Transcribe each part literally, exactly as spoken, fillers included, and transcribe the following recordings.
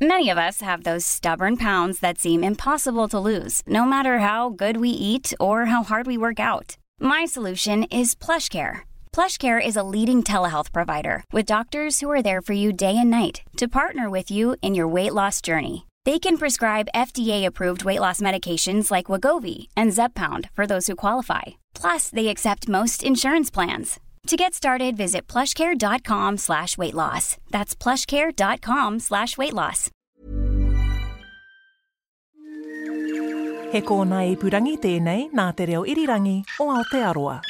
Many of us have those stubborn pounds that seem impossible to lose, no matter how good we eat or how hard we work out. My solution is PlushCare. PlushCare is a leading telehealth provider with doctors who are there for you day and night to partner with you in your weight loss journey. They can prescribe F D A-approved weight loss medications like Wegovy and Zepbound for those who qualify. Plus, they accept most insurance plans. To get started, visit plushcare.com slash weight loss. That's plushcare.com slash weight loss. He kōna ipurangi tēnei nā te reo irirangi o Aotearoa.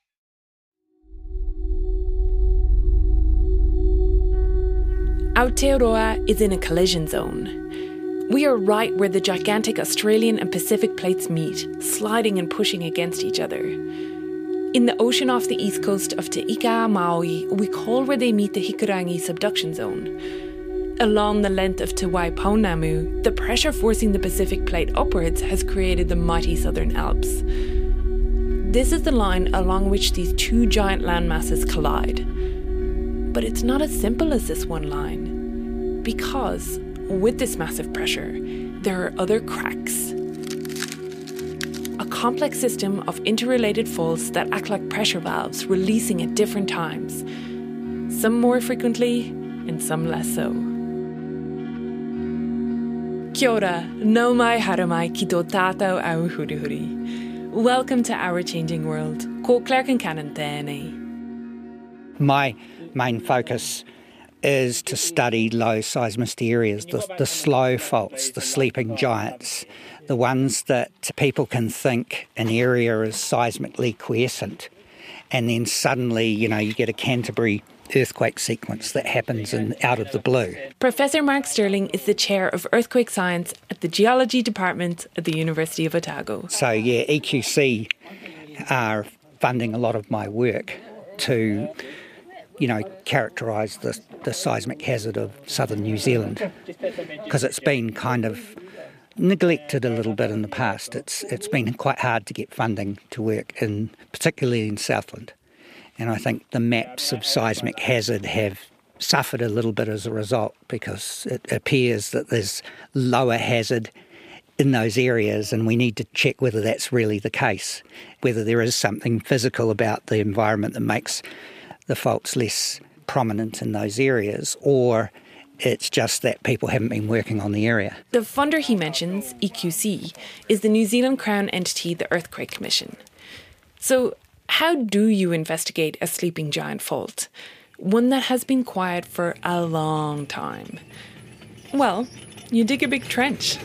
Aotearoa is in a collision zone. We are right where the gigantic Australian and Pacific plates meet, sliding and pushing against each other. In the ocean off the east coast of Te Ika Maui, we call where they meet the Hikurangi subduction zone. Along the length of Te Waipounamu, the pressure forcing the Pacific plate upwards has created the mighty Southern Alps. This is the line along which these two giant landmasses collide. But it's not as simple as this one line, because with this massive pressure, there are other cracks. A complex system of interrelated faults that act like pressure valves, releasing at different times. Some more frequently, and some less so. Kia ora, nau mai haere mai ki tō tātou au hurihuri. Welcome to Our Changing World. Ko Claire Concannon tēnei. My main focus is to study low seismicity areas, the, the slow faults, the sleeping giants, the ones that people can think an area is seismically quiescent, and then suddenly, you know, you get a Canterbury earthquake sequence that happens in, out of the blue. Professor Mark Sterling is the chair of earthquake science at the Geology Department at the University of Otago. So yeah, E Q C are funding a lot of my work to, you know, characterise the, the seismic hazard of southern New Zealand, because it's been kind of neglected a little bit in the past. It's it's been quite hard to get funding to work in, particularly in Southland. And I think the maps of seismic hazard have suffered a little bit as a result, because it appears that there's lower hazard in those areas, and we need to check whether that's really the case, whether there is something physical about the environment that makes the faults less prominent in those areas, or it's just that people haven't been working on the area. The funder he mentions, E Q C, is the New Zealand Crown entity, the Earthquake Commission. So how do you investigate a sleeping giant fault? One that has been quiet for a long time. Well, you dig a big trench.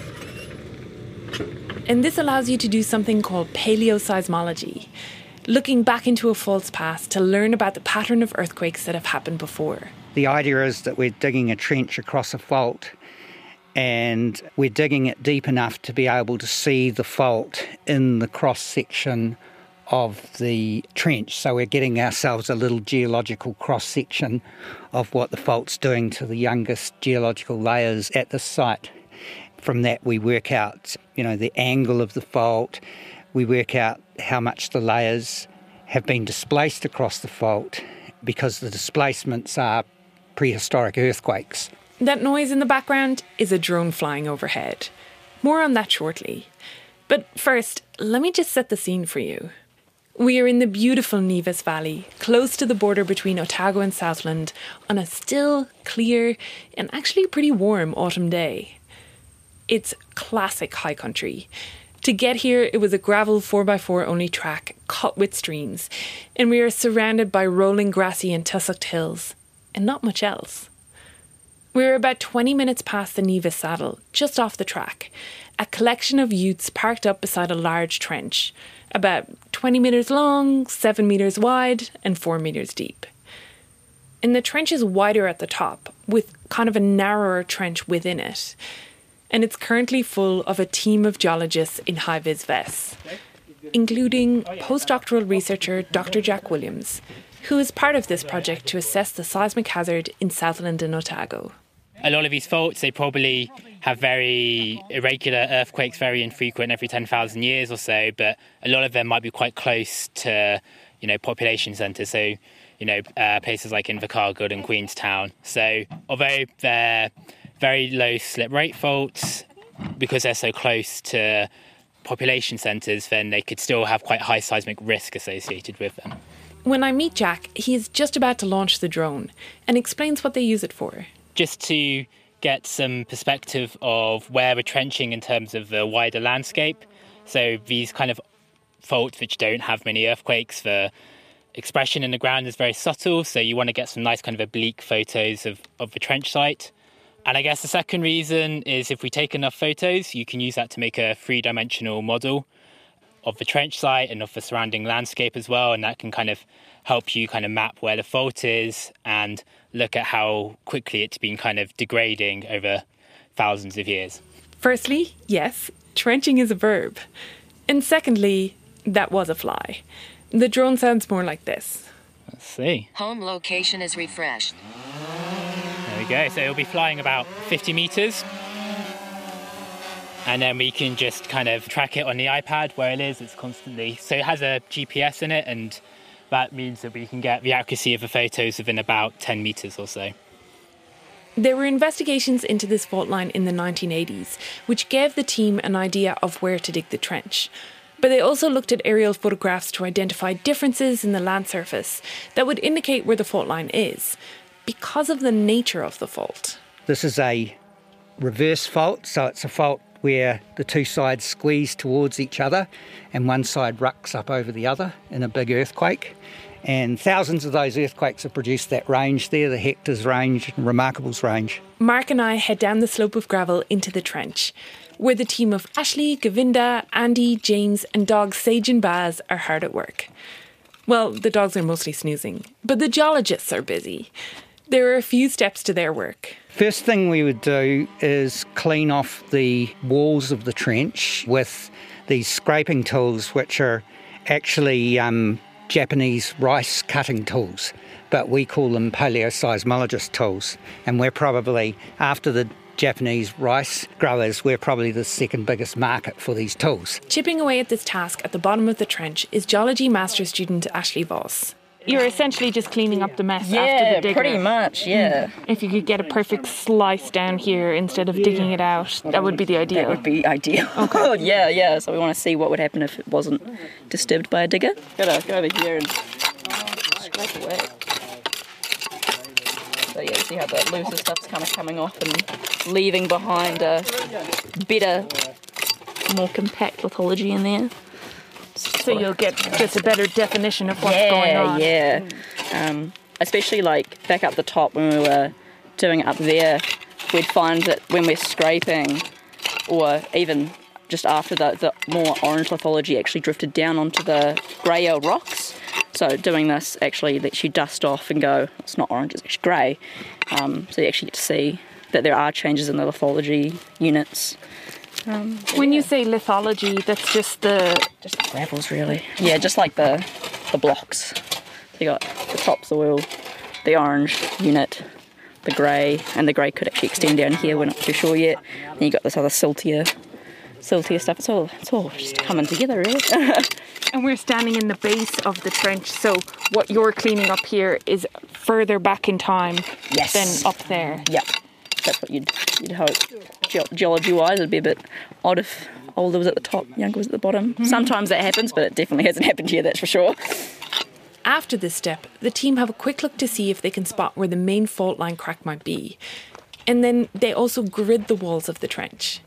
And this allows you to do something called paleoseismology, looking back into a fault's past to learn about the pattern of earthquakes that have happened before. The idea is that we're digging a trench across a fault, and we're digging it deep enough to be able to see the fault in the cross-section of the trench. So we're getting ourselves a little geological cross-section of what the fault's doing to the youngest geological layers at the site. From that we work out, you know, the angle of the fault. We work out how much the layers have been displaced across the fault, because the displacements are prehistoric earthquakes. That noise in the background is a drone flying overhead. More on that shortly. But first, let me just set the scene for you. We are in the beautiful Nevis Valley, close to the border between Otago and Southland, on a still, clear, and actually pretty warm autumn day. It's classic high country. To get here, it was a gravel four by four only track, cut with streams, and we are surrounded by rolling grassy and tussocked hills, and not much else. We're about twenty minutes past the Nevis Saddle, just off the track, a collection of utes parked up beside a large trench, about twenty metres long, seven metres wide, and four metres deep. And the trench is wider at the top, with kind of a narrower trench within it. And it's currently full of a team of geologists in high-vis vests, including postdoctoral researcher Doctor Jack Williams, who is part of this project to assess the seismic hazard in Southland and Otago. A lot of these faults, they probably have very irregular earthquakes, very infrequent every ten thousand years or so, but a lot of them might be quite close to, you know, population centres, so, you know, uh, places like Invercargill and Queenstown. So although they're very low slip rate faults, because they're so close to population centres, then they could still have quite high seismic risk associated with them. When I meet Jack, he is just about to launch the drone and explains what they use it for. Just to get some perspective of where we're trenching in terms of the wider landscape. So these kind of faults which don't have many earthquakes, the expression in the ground is very subtle, so you want to get some nice kind of oblique photos of, of the trench site. And I guess the second reason is if we take enough photos, you can use that to make a three-dimensional model of the trench site and of the surrounding landscape as well, and that can kind of help you kind of map where the fault is and look at how quickly it's been kind of degrading over thousands of years. Firstly, yes, trenching is a verb. And secondly, that was a fly. The drone sounds more like this. Let's see. Home location is refreshed. There we go. So it'll be flying about fifty metres. And then we can just kind of track it on the iPad where it is. It's constantly... So it has a G P S in it, and that means that we can get the accuracy of the photos within about ten metres or so. There were investigations into this fault line in the nineteen eighties, which gave the team an idea of where to dig the trench. But they also looked at aerial photographs to identify differences in the land surface that would indicate where the fault line is, because of the nature of the fault. This is a reverse fault, so it's a fault where the two sides squeeze towards each other and one side rucks up over the other in a big earthquake. And thousands of those earthquakes have produced that range there, the Hector's range and Remarkable's range. Mark and I head down the slope of gravel into the trench, where the team of Ashley, Govinda, Andy, James and dogs Sage and Baz are hard at work. Well, the dogs are mostly snoozing, but the geologists are busy. There are a few steps to their work. First thing we would do is clean off the walls of the trench with these scraping tools, which are actually um, Japanese rice cutting tools, but we call them paleoseismologist tools. And we're probably, after the Japanese rice growers, we're probably the second biggest market for these tools. Chipping away at this task at the bottom of the trench is geology master student Ashley Voss. You're essentially just cleaning up the mess yeah, after the digger. Yeah, pretty much, yeah. If you could get a perfect slice down here instead of digging it out, that would be the ideal. That would be ideal. Okay. yeah, yeah, so we want to see what would happen if it wasn't disturbed by a digger. Gotta go over here and scrape away. So yeah, see how the looser stuff's kind of coming off and leaving behind a better, more compact lithology in there. So you'll get just a better definition of what's yeah, going on. Yeah, yeah. Um, especially like back up the top when we were doing it up there, we'd find that when we're scraping, or even just after the, the more orange lithology actually drifted down onto the greyer rocks. So doing this actually lets you dust off and go, it's not orange, it's actually grey. Um, so you actually get to see that there are changes in the lithology units. Um, when yeah. you say lithology, that's just the... Just the gravels, really. Yeah, just like the the blocks. So you got the topsoil, the orange unit, the grey, and the grey could actually extend down here, we're not too sure yet. And you got this other siltier, siltier stuff. It's all, it's all just coming together, really. And we're standing in the base of the trench, so what you're cleaning up here is further back in time yes. than up there. Yep. That's what you'd, you'd hope. Ge- geology-wise, it'd be a bit odd if older was at the top, younger was at the bottom. Mm-hmm. Sometimes that happens, but it definitely hasn't happened here, that's for sure. After this step, the team have a quick look to see if they can spot where the main fault line crack might be. And then they also grid the walls of the trench.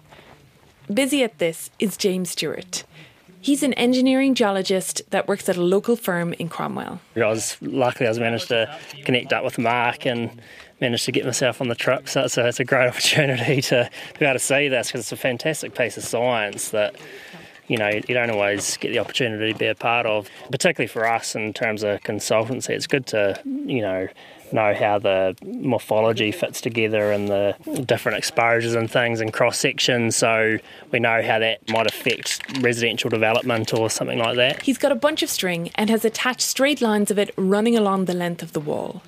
Busy at this is James Stewart. He's an engineering geologist that works at a local firm in Cromwell. I was luckily I was managed to connect up with Mark and managed to get myself on the trip, so it's a, it's a great opportunity to, to be able to see this, because it's a fantastic piece of science that, you know, you don't always get the opportunity to be a part of, particularly for us in terms of consultancy. It's good to, you know, know how the morphology fits together and the different exposures and things and cross-sections, so we know how that might affect residential development or something like that. He's got a bunch of string and has attached straight lines of it running along the length of the wall.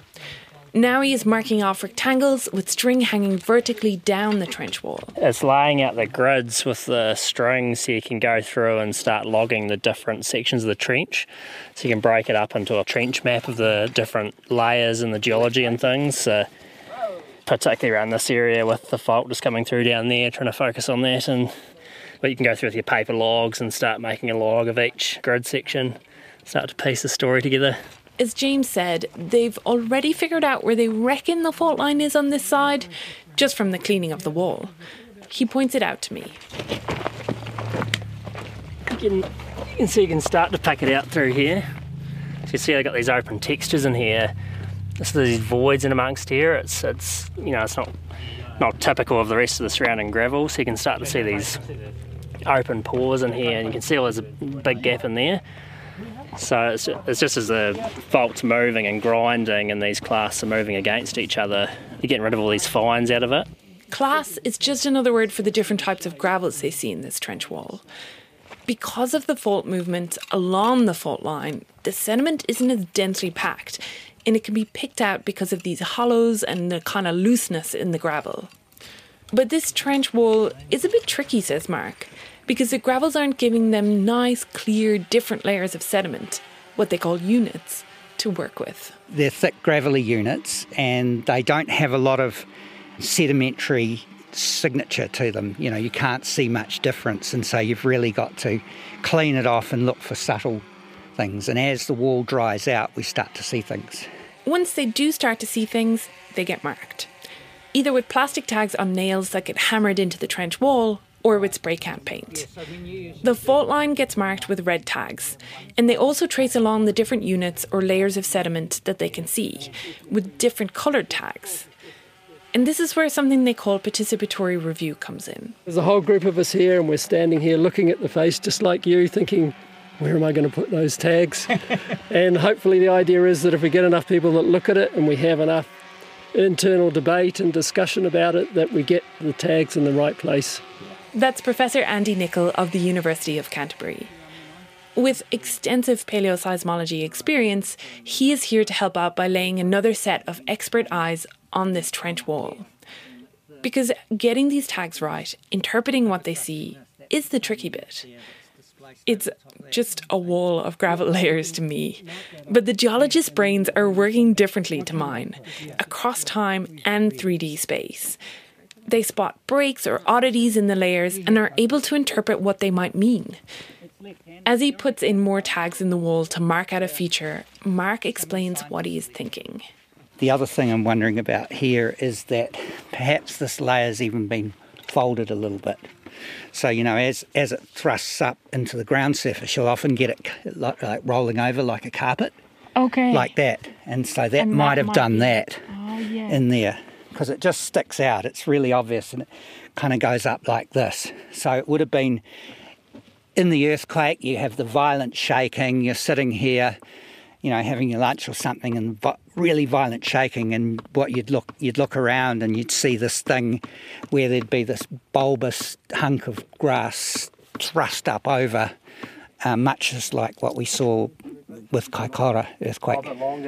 Now he is marking off rectangles with string hanging vertically down the trench wall. It's laying out the grids with the string so you can go through and start logging the different sections of the trench. So you can break it up into a trench map of the different layers and the geology and things. So particularly around this area with the fault just coming through down there, trying to focus on that. And but you can go through with your paper logs and start making a log of each grid section, start to piece the story together. As James said, they've already figured out where they reckon the fault line is on this side, just from the cleaning of the wall. He points it out to me. You can, you can see you can start to pick it out through here. So you see I've got these open textures in here. There's these voids in amongst here. It's it's you know it's not not typical of the rest of the surrounding gravel. So you can start to see these open pores in here, and you can see there's a big gap in there. So it's, it's just as the fault's moving and grinding and these clasts are moving against each other, you're getting rid of all these fines out of it. Clasts is just another word for the different types of gravels they see in this trench wall. Because of the fault movement along the fault line, the sediment isn't as densely packed, and it can be picked out because of these hollows and the kind of looseness in the gravel. But this trench wall is a bit tricky, says Mark, because the gravels aren't giving them nice, clear, different layers of sediment, what they call units, to work with. They're thick, gravelly units, and they don't have a lot of sedimentary signature to them. You know, you can't see much difference, and so you've really got to clean it off and look for subtle things. And as the wall dries out, we start to see things. Once they do start to see things, they get marked. Either with plastic tags on nails that get hammered into the trench wall, or with spray can paint. The fault line gets marked with red tags, and they also trace along the different units or layers of sediment that they can see, with different coloured tags. And this is where something they call participatory review comes in. There's a whole group of us here, and we're standing here looking at the face just like you, thinking, where am I going to put those tags? And hopefully the idea is that if we get enough people that look at it and we have enough internal debate and discussion about it, that we get the tags in the right place. That's Professor Andy Nicol of the University of Canterbury. With extensive paleoseismology experience, he is here to help out by laying another set of expert eyes on this trench wall. Because getting these tags right, interpreting what they see, is the tricky bit. It's just a wall of gravel layers to me. But the geologists' brains are working differently to mine, across time and three D space. They spot breaks or oddities in the layers and are able to interpret what they might mean. As he puts in more tags in the wall to mark out a feature, Mark explains what he is thinking. The other thing I'm wondering about here is that perhaps this layer's even been folded a little bit. So, you know, as as it thrusts up into the ground surface, you'll often get it like, like rolling over like a carpet. Okay. Like that. And so that And might that have might done be- that Oh, yeah. in there, because it just sticks out. It's really obvious, and it kind of goes up like this. So it would have been in the earthquake. You have the violent shaking. You're sitting here, you know, having your lunch or something, and vi- really violent shaking. And what you'd look, you'd look around, and you'd see this thing where there'd be this bulbous hunk of grass thrust up over, uh, much as like what we saw with Kaikoura earthquake.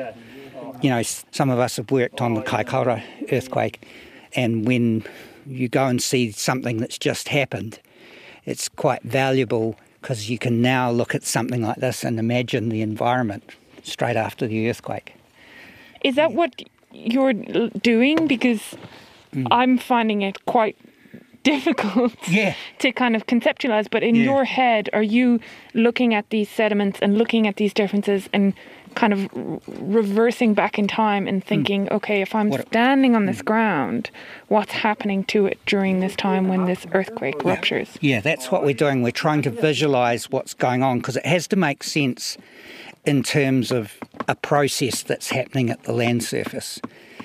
You know, some of us have worked on the Kaikoura earthquake, and when you go and see something that's just happened, it's quite valuable because you can now look at something like this and imagine the environment straight after the earthquake. Is that what you're l- doing? Because I'm finding it quite difficult Yeah. to kind of conceptualize. But in Yeah. your head, are you looking at these sediments and looking at these differences and kind of r- reversing back in time and thinking, okay, if I'm What- standing on this ground, what's happening to it during this time when this earthquake ruptures? Yeah, that's what we're doing. We're trying to visualise what's going on, because it has to make sense in terms of a process that's happening at the land surface.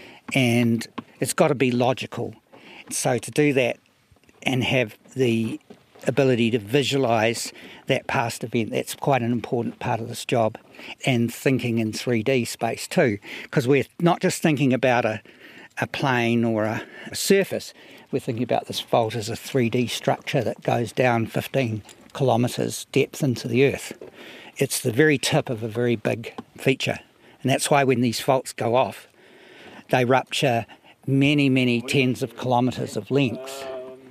And it's got to be logical. So to do that and have the ability to visualise that past event, that's quite an important part of this job. And thinking in three D space too, because we're not just thinking about a, a plane or a, a surface, we're thinking about this fault as a three D structure that goes down fifteen kilometres depth into the earth. It's the very tip of a very big feature. And that's why when these faults go off, they rupture many, many tens of kilometres of length,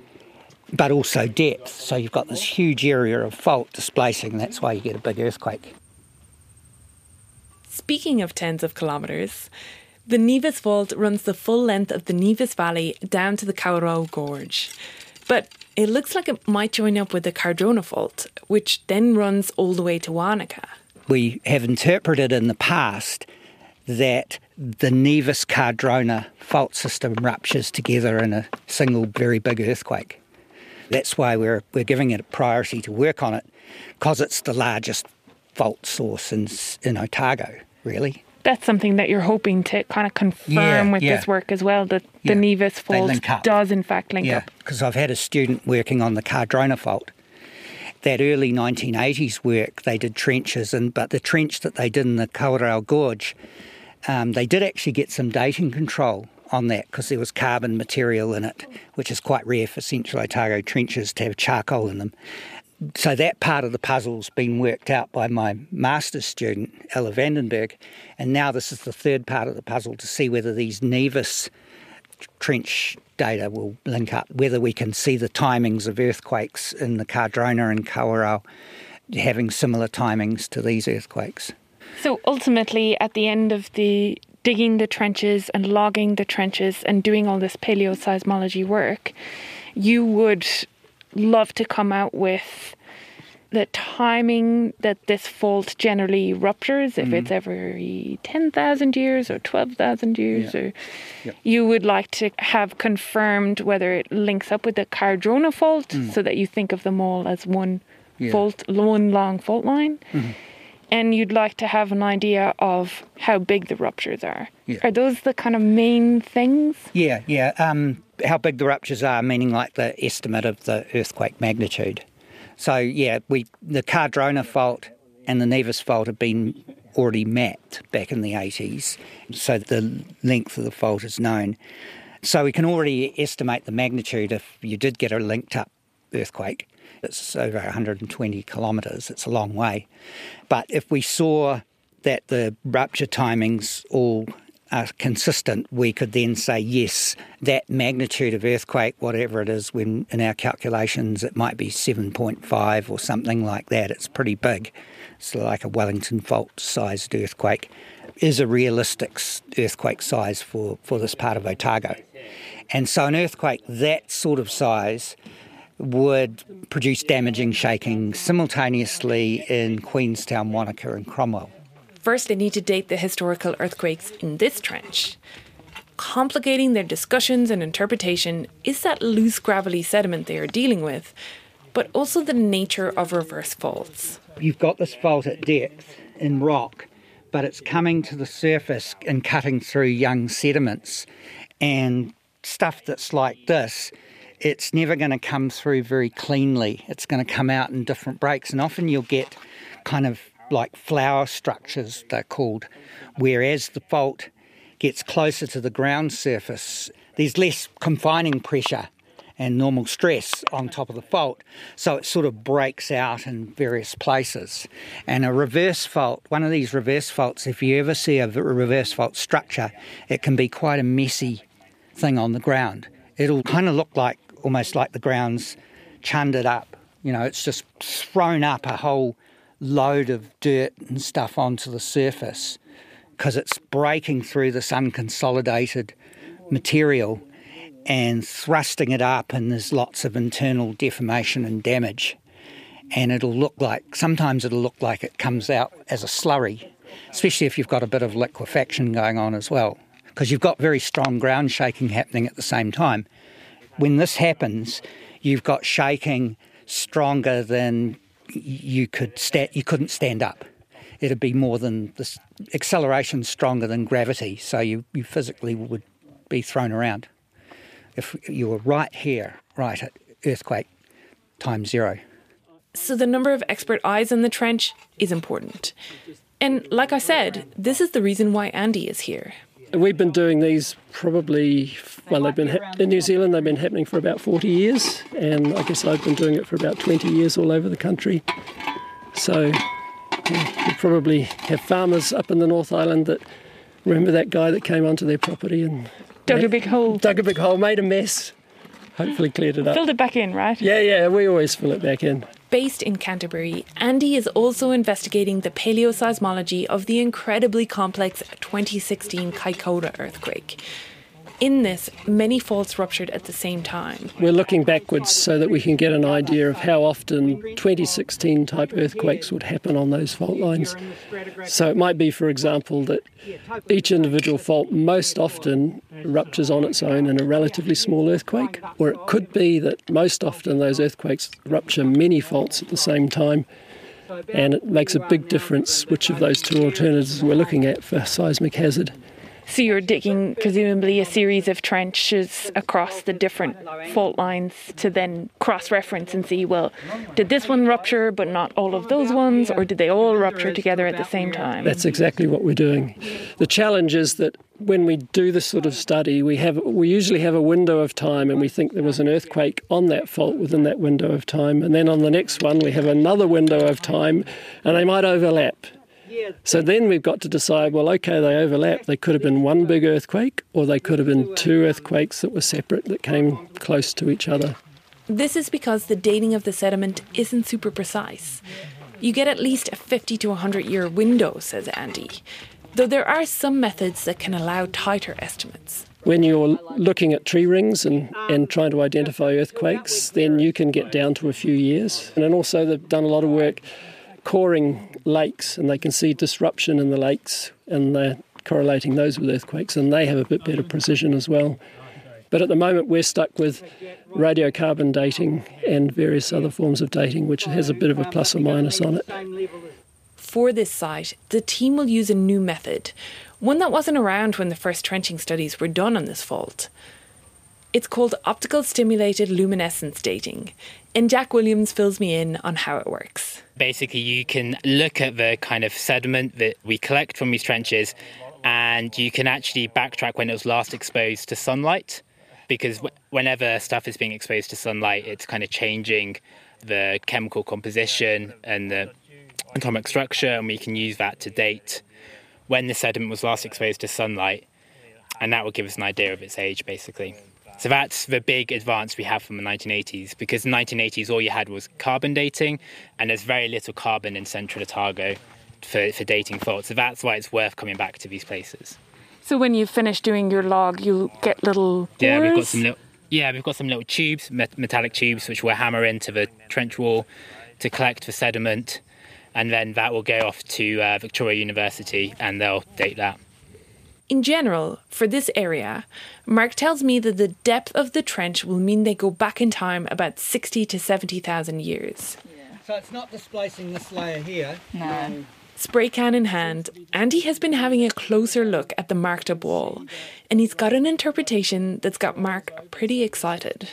but also depth. So you've got this huge area of fault displacing, and that's why you get a big earthquake. Speaking of tens of kilometres, The Nevis Fault runs the full length of the Nevis Valley down to the Kawerau Gorge. But it looks like it might join up with the Cardrona Fault, which then runs all the way to Wanaka. We have interpreted in the past that the Nevis-Cardrona fault system ruptures together in a single very big earthquake. That's why we're we're giving it a priority to work on it, because it's the largest fault source in, in Otago, really. That's something that you're hoping to kind of confirm yeah, with yeah. this work as well, that yeah. the Nevis Fault does in fact link yeah, up. Because I've had a student working on the Cardrona Fault. That early nineteen eighties work, they did trenches, and but the trench that they did in the Kawerau Gorge, um, they did actually get some dating control on that because there was carbon material in it, which is quite rare for Central Otago trenches to have charcoal in them. So that part of the puzzle's been worked out by my master's student, Ella Vandenberg, and now this is the third part of the puzzle to see whether these Nevis trench data will link up, whether we can see the timings of earthquakes in the Cardrona and Kawerau having similar timings to these earthquakes. So ultimately, at the end of the digging the trenches and logging the trenches and doing all this paleoseismology work, you would love to come out with the timing that this fault generally ruptures, if mm-hmm. it's every ten thousand years or twelve thousand years, yeah. or yep. you would like to have confirmed whether it links up with the Cardrona Fault, mm. so that you think of them all as one yeah. fault, one long fault line. Mm-hmm. And you'd like to have an idea of how big the ruptures are. Yeah. Are those the kind of main things? Yeah, yeah. Um, how big the ruptures are, meaning like the estimate of the earthquake magnitude. So, yeah, we the Cardrona Fault and the Nevis Fault have been already mapped back in the eighties, so the length of the fault is known. So we can already estimate the magnitude if you did get a linked-up earthquake. It's over one hundred twenty kilometres, it's a long way. But if we saw that the rupture timings all are consistent, we could then say, yes, that magnitude of earthquake, whatever it is, when in our calculations it might be seven point five or something like that, it's pretty big. It's like a Wellington Fault-sized earthquake, is a realistic earthquake size for, for this part of Otago. And so an earthquake that sort of size would produce damaging shaking simultaneously in Queenstown, Wanaka and Cromwell. First, they need to date the historical earthquakes in this trench. Complicating their discussions and interpretation is that loose gravelly sediment they are dealing with, but also the nature of reverse faults. You've got this fault at depth in rock, but it's coming to the surface and cutting through young sediments, and stuff that's like this, it's never going to come through very cleanly. It's going to come out in different breaks, and often you'll get kind of like flower structures, they're called, whereas the fault gets closer to the ground surface, there's less confining pressure and normal stress on top of the fault, so it sort of breaks out in various places. And a reverse fault, one of these reverse faults, if you ever see a reverse fault structure, it can be quite a messy thing on the ground. It'll kind of look like almost like the ground's chundered up. You know, it's just thrown up a whole load of dirt and stuff onto the surface because it's breaking through this unconsolidated material and thrusting it up, and there's lots of internal deformation and damage. And it'll look like, sometimes it'll look like it comes out as a slurry, especially if you've got a bit of liquefaction going on as well, because you've got very strong ground shaking happening at the same time. When this happens, you've got shaking stronger than you could sta- you couldn't stand up. It'd be more than this acceleration stronger than gravity, so you, you physically would be thrown around. If you were right here, right at earthquake time zero. So the number of expert eyes in the trench is important. And like I said, this is the reason why Andy is here. We've been doing these probably, well, they've been ha- in New Zealand, they've been happening for about forty years, and I guess I've been doing it for about twenty years all over the country. So yeah, you probably have farmers up in the North Island that remember that guy that came onto their property and dug a big hole. Dug a big hole, made a mess, hopefully cleared it up. Filled it back in, right? Yeah, yeah, we always fill it back in. Based in Canterbury, Andy is also investigating the paleoseismology of the incredibly complex twenty sixteen Kaikoura earthquake. In this, many faults ruptured at the same time. We're looking backwards so that we can get an idea of how often twenty sixteen type earthquakes would happen on those fault lines. So it might be, for example, that each individual fault most often ruptures on its own in a relatively small earthquake, or it could be that most often those earthquakes rupture many faults at the same time, and it makes a big difference which of those two alternatives we're looking at for seismic hazard. So you're digging presumably a series of trenches across the different fault lines to then cross-reference and see, well, did this one rupture but not all of those ones, or did they all rupture together at the same time? That's exactly what we're doing. The challenge is that when we do this sort of study, we have we usually have a window of time and we think there was an earthquake on that fault within that window of time, and then on the next one we have another window of time and they might overlap. So then we've got to decide, well, okay, they overlap. They could have been one big earthquake, or they could have been two earthquakes that were separate that came close to each other. This is because the dating of the sediment isn't super precise. You get at least a fifty to one hundred year window, says Andy, though there are some methods that can allow tighter estimates. When you're looking at tree rings and, and trying to identify earthquakes, then you can get down to a few years. And then also they've done a lot of work coring lakes, and they can see disruption in the lakes, and they're correlating those with earthquakes, and they have a bit better precision as well. But at the moment we're stuck with radiocarbon dating and various other forms of dating, which has a bit of a plus or minus on it. For this site, the team will use a new method, one that wasn't around when the first trenching studies were done on this fault. It's called optical stimulated luminescence dating, and Jack Williams fills me in on how it works. Basically, you can look at the kind of sediment that we collect from these trenches, and you can actually backtrack when it was last exposed to sunlight, because whenever stuff is being exposed to sunlight, it's kind of changing the chemical composition and the atomic structure, and we can use that to date when the sediment was last exposed to sunlight, and that will give us an idea of its age, basically. So that's the big advance we have from the nineteen eighties, because in the nineteen eighties all you had was carbon dating, and there's very little carbon in central Otago for, for dating faults. So that's why it's worth coming back to these places. So when you finish doing your log, you get little bores? Yeah, we've got some little, yeah, we've got some little tubes, met- metallic tubes, which we'll hammer into the trench wall to collect the sediment, and then that will go off to uh, Victoria University, and they'll date that. In general, for this area, Mark tells me that the depth of the trench will mean they go back in time about sixty to seventy thousand years. Yeah. So it's not displacing this layer here. No. Spray can in hand, Andy has been having a closer look at the marked up wall, and he's got an interpretation that's got Mark pretty excited.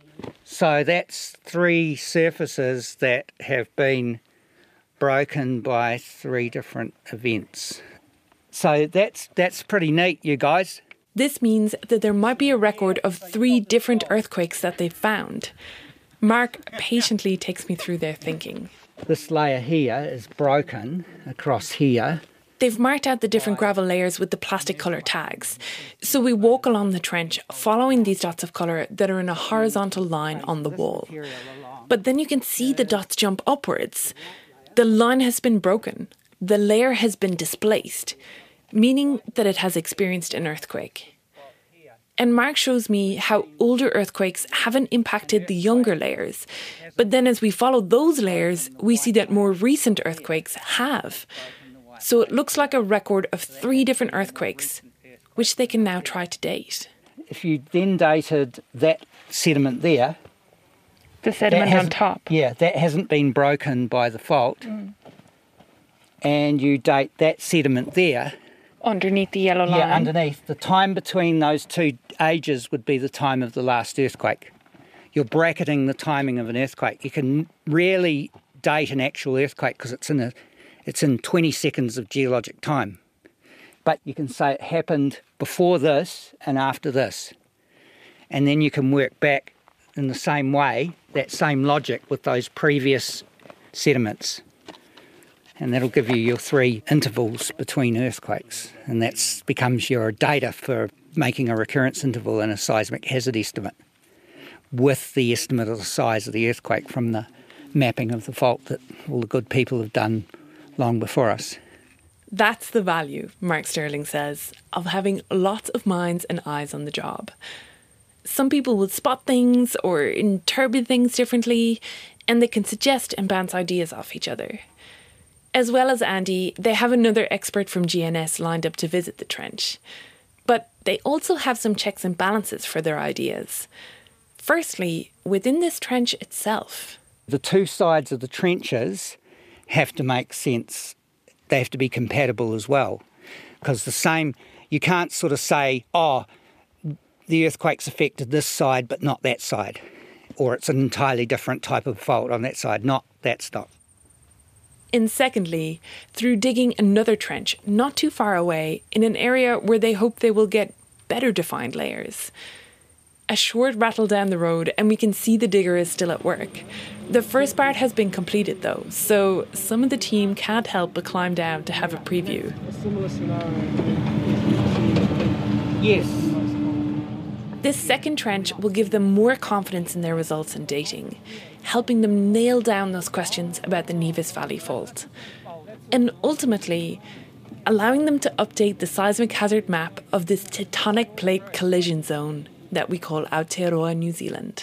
So that's three surfaces that have been broken by three different events. So that's that's pretty neat, you guys. This means that there might be a record of three different earthquakes that they've found. Mark patiently takes me through their thinking. This layer here is broken across here. They've marked out the different gravel layers with the plastic colour tags. So we walk along the trench following these dots of colour that are in a horizontal line on the wall. But then you can see the dots jump upwards. The line has been broken. The layer has been displaced, meaning that it has experienced an earthquake. And Mark shows me how older earthquakes haven't impacted the younger layers. But then as we follow those layers, we see that more recent earthquakes have. So it looks like a record of three different earthquakes, which they can now try to date. If you then dated that sediment there... The sediment on top. Yeah, that hasn't been broken by the fault. Mm. And you date that sediment there... Underneath the yellow line? Yeah, underneath. The time between those two ages would be the time of the last earthquake. You're bracketing the timing of an earthquake. You can rarely date an actual earthquake because it's in a, it's in twenty seconds of geologic time. But you can say it happened before this and after this. And then you can work back in the same way, that same logic with those previous sediments. And that'll give you your three intervals between earthquakes. And that becomes your data for making a recurrence interval and a seismic hazard estimate with the estimate of the size of the earthquake from the mapping of the fault that all the good people have done long before us. That's the value, Mark Sterling says, of having lots of minds and eyes on the job. Some people will spot things or interpret things differently, and they can suggest and bounce ideas off each other. As well as Andy, they have another expert from G N S lined up to visit the trench. But they also have some checks and balances for their ideas. Firstly, within this trench itself. The two sides of the trenches have to make sense. They have to be compatible as well. Because the same, you can't sort of say, oh, the earthquake's affected this side but not that side. Or it's an entirely different type of fault on that side. Not, that's not. And secondly, through digging another trench not too far away in an area where they hope they will get better defined layers. A short rattle down the road and we can see the digger is still at work. The first part has been completed though, so some of the team can't help but climb down to have a preview. A similar scenario. Yes. This second trench will give them more confidence in their results and dating, helping them nail down those questions about the Nevis Valley Fault. And ultimately, allowing them to update the seismic hazard map of this tectonic plate collision zone that we call Aotearoa, New Zealand.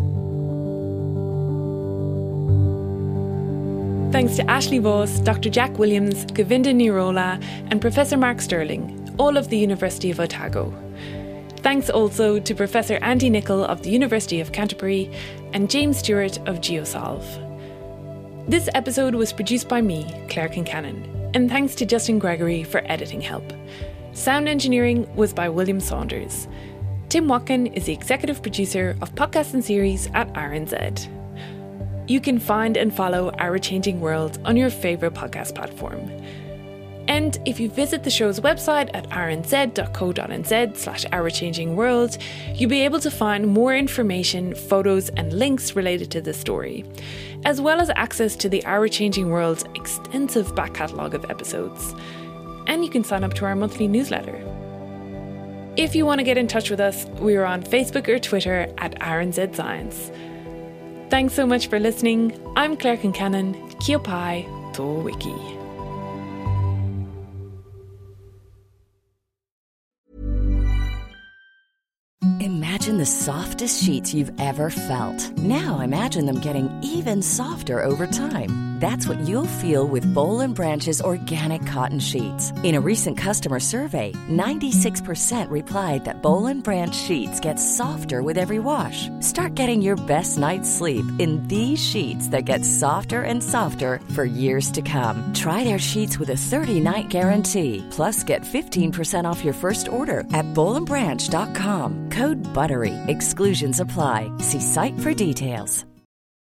Thanks to Ashley Voss, Doctor Jack Williams, Govinda Nirola and Professor Mark Sterling, all of the University of Otago. Thanks also to Professor Andy Nicol of the University of Canterbury and James Stewart of Geosolve. This episode was produced by me, Claire Kincannon, and thanks to Justin Gregory for editing help. Sound engineering was by William Saunders. Tim Watkin is the executive producer of podcasts and series at R N Z. You can find and follow Our Changing World on your favourite podcast platform. And if you visit the show's website at rnz.co.nz slash ourchangingworld, you'll be able to find more information, photos and links related to the story, as well as access to the Our Changing World's extensive back catalogue of episodes. And you can sign up to our monthly newsletter. If you want to get in touch with us, we are on Facebook or Twitter at R N Z Science. Thanks so much for listening. I'm Claire Kincannon. Kia pai, tō wiki. Imagine the softest sheets you've ever felt. Now imagine them getting even softer over time. That's what you'll feel with Boll and Branch's organic cotton sheets. In a recent customer survey, ninety-six percent replied that Boll and Branch sheets get softer with every wash. Start getting your best night's sleep in these sheets that get softer and softer for years to come. Try their sheets with a thirty-night guarantee. Plus, get fifteen percent off your first order at boll and branch dot com. Code BUTTERY. Exclusions apply. See site for details.